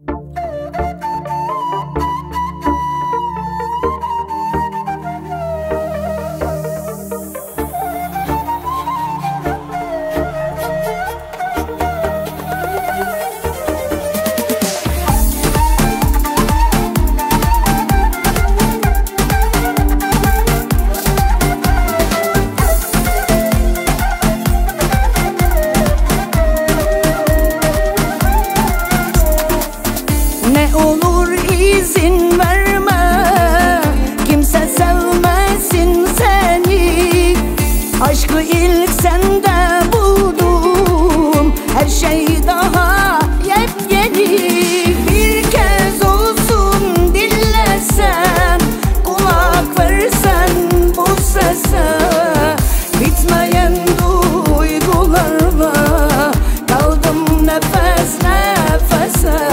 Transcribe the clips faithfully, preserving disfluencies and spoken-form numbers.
Ne olur izin verme, kimse sevmesin seni. Aşkı ilk sende buldum, her şey daha yepyeni. Bir kez olsun dinlesen, kulak versen bu sese. Bitmeyen duygularla kaldım nefes nefese.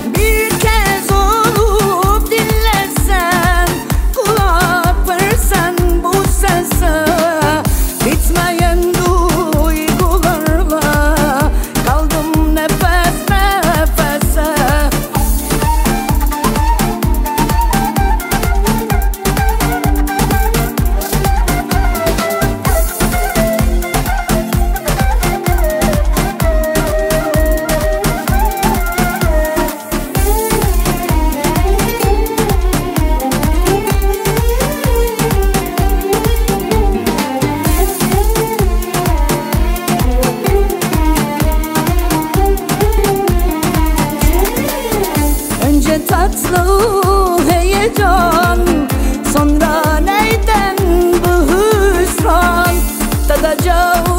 Önce tatlı heyecan, sonra neyden bu hüsran? Tadacağım